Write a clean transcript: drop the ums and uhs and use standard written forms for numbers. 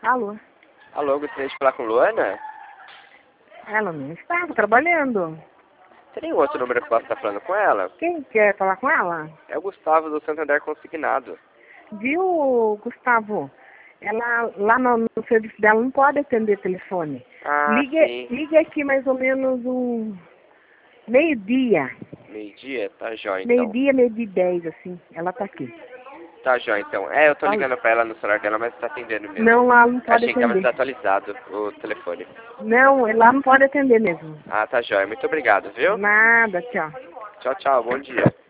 Alô? Alô, gostaria de falar com Luana? Ela não estava trabalhando. Você tem outro número que eu posso estar falando com ela? Quem quer falar com ela? É o Gustavo do Santander Consignado. Viu, Gustavo? Ela lá no serviço dela não pode atender telefone. Ah, sim. Liga aqui mais ou menos um meio-dia. Meio-dia? Tá jóia, então. Meio-dia e 10, assim. Ela tá aqui. Tá jóia, então. É, eu tô Tá. ligando pra ela no celular dela, mas tá atendendo mesmo. Não, lá não pode Achei que tava atender. desatualizado o telefone. Não, lá não pode atender mesmo. Ah, tá jóia. Muito obrigado, viu? Nada, tchau. Tchau, tchau. Bom dia.